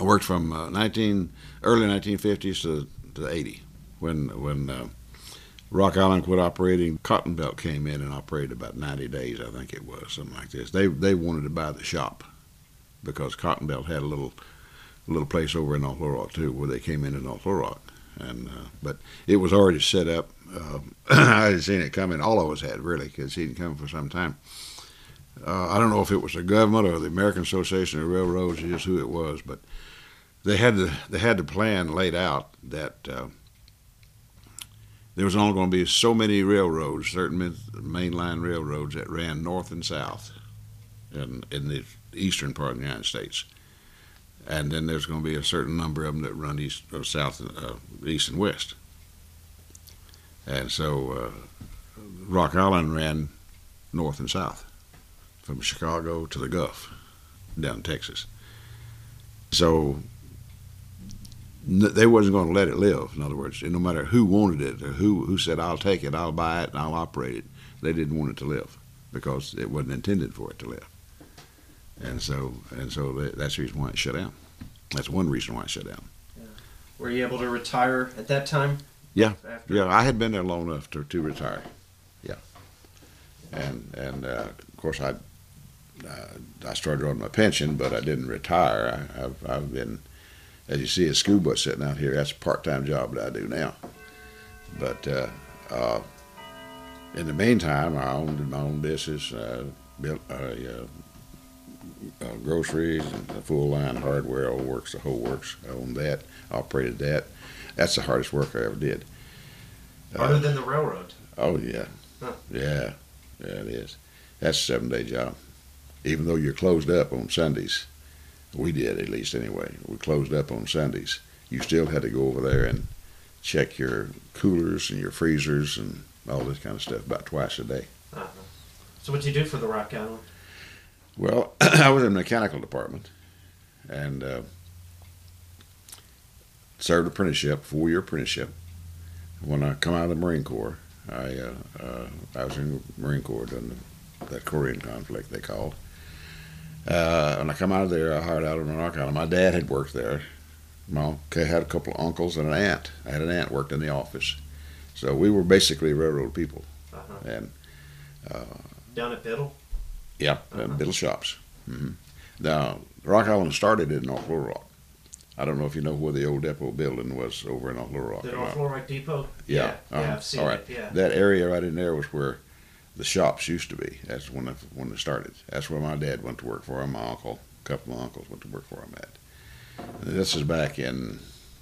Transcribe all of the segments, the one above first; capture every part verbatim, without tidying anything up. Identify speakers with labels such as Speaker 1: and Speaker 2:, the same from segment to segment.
Speaker 1: I worked from uh, nineteen early nineteen fifties to to eighty when when uh, Rock Island quit operating. Cotton Belt came in and operated about ninety days, I think it was, something like this. They they wanted to buy the shop because Cotton Belt had a little a little place over in North Little Rock too, where they came in in North Little Rock, and uh, but it was already set up. Uh, I had seen it coming. All of us had really, because seen it coming for some time. Uh, I don't know if it was the government or the American Association of Railroads, or just who it was, but they had the they had the plan laid out that uh, there was only going to be so many railroads, certain mainline railroads that ran north and south in in the eastern part of the United States, and then there's going to be a certain number of them that run east or south, uh, east and west. And so uh, Rock Island ran north and south, from Chicago to the Gulf, down in Texas. So they wasn't going to let it live. In other words, no matter who wanted it or who who said, "I'll take it, I'll buy it, and I'll operate it," they didn't want it to live because it wasn't intended for it to live. And so and so that's the reason why it shut down. That's one reason why it shut down.
Speaker 2: Yeah. Were you able to retire at that time?
Speaker 1: Yeah,
Speaker 2: After?
Speaker 1: yeah. I had been there long enough to, to retire. Yeah, and and uh, of course I uh, I started on my pension, but I didn't retire. I, I've I've been, as you see, a school bus sitting out here. That's a part-time job that I do now. But uh, uh, in the meantime, I owned my own business, uh, built a, uh, uh, groceries and a full line of hardware, all works, the whole works. I owned that, operated that. That's the hardest work I ever did.
Speaker 2: Harder
Speaker 1: Uh,
Speaker 2: than the railroad.
Speaker 1: Oh yeah,
Speaker 2: Huh.
Speaker 1: yeah, yeah. It is. That's a seven-day job. Even though you're closed up on Sundays, we did at least anyway. We closed up on Sundays. You still had to go over there and check your coolers and your freezers and all this kind of stuff about twice a day.
Speaker 2: Uh-huh. So what'd you do for the Rock Island?
Speaker 1: Well, I was in the mechanical department and uh, served apprenticeship, four-year apprenticeship. When I come out of the Marine Corps, I uh, uh, I was in the Marine Corps during the, that Korean conflict they called. Uh, when I come out of there, I hired out on Rock Island. My dad had worked there. My uncle had a couple of uncles and an aunt. I had an aunt worked in the office, so we were basically railroad people.
Speaker 2: Uh-huh.
Speaker 1: And uh,
Speaker 2: Down at Biddle?
Speaker 1: yeah,
Speaker 2: Uh-huh.
Speaker 1: Biddle shops. Mm-hmm. Now, Rock Island started in North Little Rock. I don't know if you know where the old depot building was over in North Little Rock.
Speaker 2: The North Little Rock Depot?
Speaker 1: Yeah.
Speaker 2: Yeah, yeah,
Speaker 1: uh-huh.
Speaker 2: I've seen
Speaker 1: All right.
Speaker 2: it, yeah.
Speaker 1: That area right in there was where the shops used to be. That's when it, when it started. That's where my dad went to work for him. My uncle, a couple of my uncles went to work for him at. And this is back in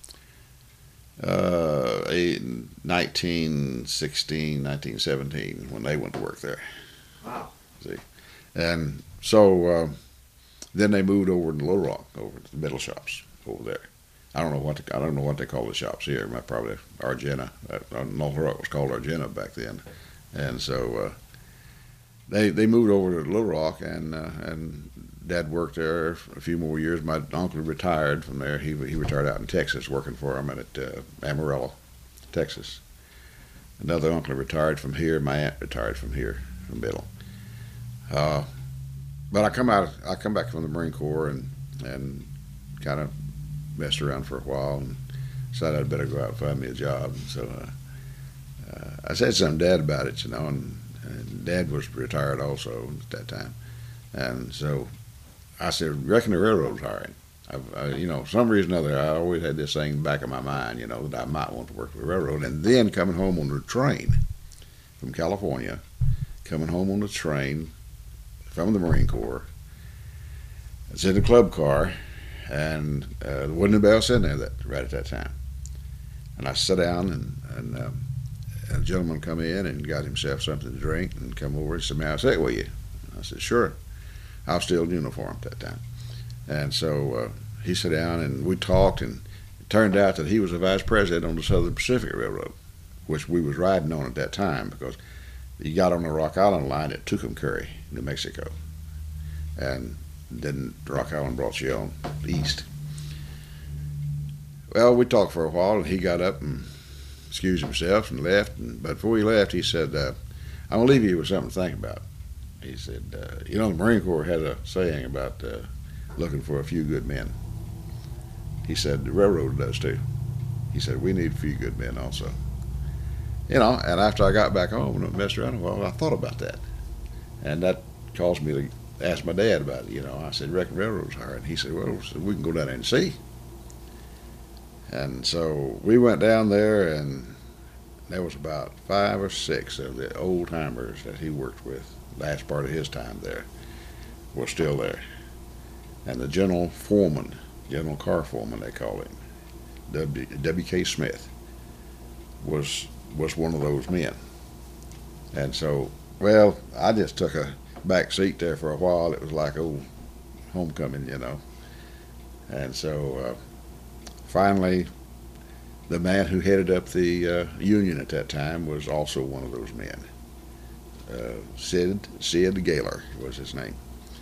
Speaker 1: uh, eight, nineteen sixteen, nineteen seventeen when they went to work there.
Speaker 2: Wow.
Speaker 1: See, and so uh, then they moved over to Little Rock, over to the metal shops over there. I don't know what the, I don't know what they call the shops here. Probably Argenta. Uh, North Little Rock was called Argenta back then, and so uh, they they moved over to Little Rock, and uh, and Dad worked there for a few more years. My uncle retired from there. He he retired out in Texas, working for him at uh, Amarillo, Texas. Another uncle retired from here. My aunt retired from here, from Biddle. Uh, but I come out. I come back from the Marine Corps and and kind of messed around for a while and decided I'd better go out and find me a job. So uh, uh, I said something to Dad about it, you know, and, and Dad was retired also at that time. And so I said, reckon the railroad's hiring. I've, I, you know, some reason or other, I always had this thing in the back of my mind, you know, that I might want to work for the railroad. And then coming home on the train from California, coming home on the train from the Marine Corps, I was in the club car, and uh, there wasn't anybody else in there that, right at that time. And I sat down, and, and um, a gentleman come in and got himself something to drink and come over and said, "May I sit with you?" And I said, "Sure." I was still in uniform at that time. And so uh, he sat down, and we talked, and it turned out that he was the vice president on the Southern Pacific Railroad, which we was riding on at that time, because he got on the Rock Island line at Tucumcari, New Mexico. And then Rock Island brought you on east. Well, we talked for a while, and he got up and excused himself and left. And, but before he left, he said, uh, "I'm going to leave you with something to think about." He said, uh, "You know, the Marine Corps has a saying about uh, looking for a few good men." He said, the railroad does too. He said, we need a few good men also. You know, and after I got back home and messed around, well, I thought about that. And that caused me to ask my dad about it. You know, I said, reckon railroad's hiring. He said, well, so we can go down there and see. And so we went down there, and there was about five or six of the old timers that he worked with, last part of his time there, were still there. And the general foreman, general car foreman they call him, W. W. K. Smith, was was one of those men. And so, well, I just took a back seat there for a while. It was like old homecoming, you know. And so uh, finally, the man who headed up the uh, union at that time was also one of those men. Uh, Sid Sid Gaylor was his name.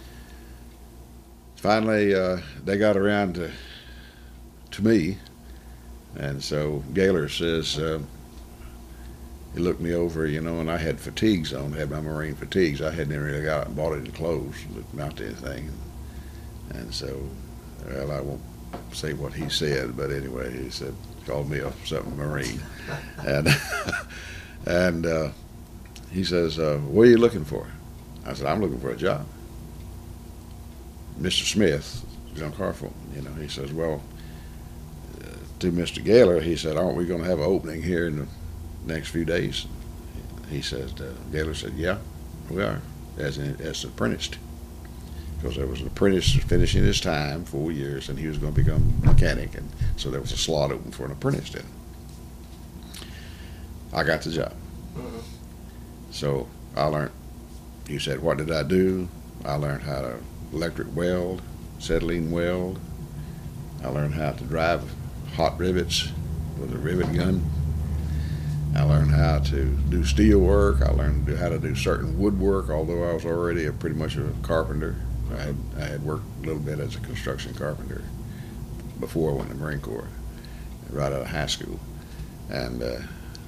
Speaker 1: Finally, uh, they got around to to me, and so Gaylor says, uh, he looked me over, you know, and I had fatigues on, had my Marine fatigues. I hadn't really got out and bought any clothes, not anything. And so, well, I won't say what he said, but anyway, he said, called me a something Marine. and and uh, he says, uh, what are you looking for? I said, I'm looking for a job. Mister Smith, John Carful, you know, he says, well, uh, to Mister Gaylor, he said, aren't we going to have an opening here in the next few days? He says, uh, Gaylor said, yeah, we are, as an, as an apprentice. Because there was an apprentice finishing his time, four years, and he was going to become a mechanic, and so there was a slot open for an apprentice then. I got the job.
Speaker 2: Mm-hmm.
Speaker 1: So I learned, he said, what did I do? I learned how to electric weld, acetylene weld. I learned how to drive hot rivets with a rivet gun. I learned how to do steel work. I learned how to do certain woodwork, although I was already a, pretty much a carpenter. I had, I had worked a little bit as a construction carpenter before I went to the Marine Corps, right out of high school. And uh,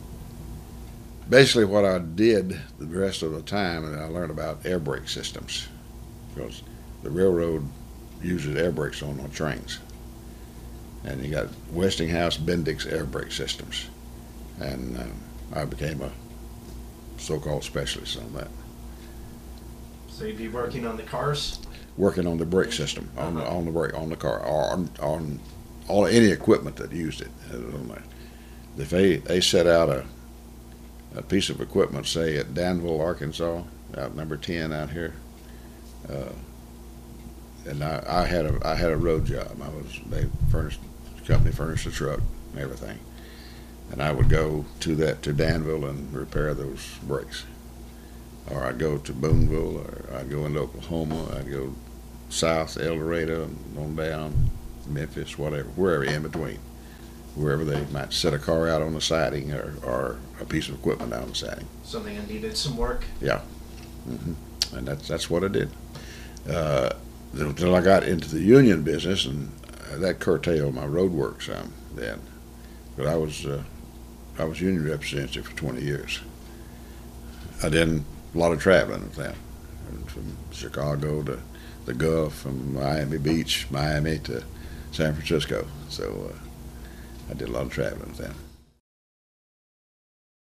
Speaker 1: basically what I did the rest of the time, and I learned about air brake systems, because the railroad uses air brakes on our trains. And you got Westinghouse Bendix air brake systems. And uh, I became a so-called specialist on that.
Speaker 2: So you'd be working on the cars?
Speaker 1: Working on the brake system, on the,
Speaker 2: Uh-huh.
Speaker 1: on the brake, on the car, or on, on, on any equipment that used it. If they, they set out a, a piece of equipment, say at Danville, Arkansas, out number ten out here, uh, and I, I had a I had a road job. I was they furnished the company furnished a truck and everything, and I would go to that to Danville and repair those brakes. Or I'd go to Boonville, or I'd go into Oklahoma, I'd go south, El Dorado, and on down, Memphis, whatever, wherever in between, wherever they might set a car out on the siding, or, or a piece of equipment out on the siding.
Speaker 2: Something that needed some work?
Speaker 1: Yeah, hmm and that's that's what I did. Uh, until I got into the union business, and that curtailed my road work some then. But I was uh, I was union representative for twenty years. I did a lot of traveling with them, from Chicago to the Gulf, from Miami Beach, Miami to San Francisco. So uh, I did a lot of traveling with them.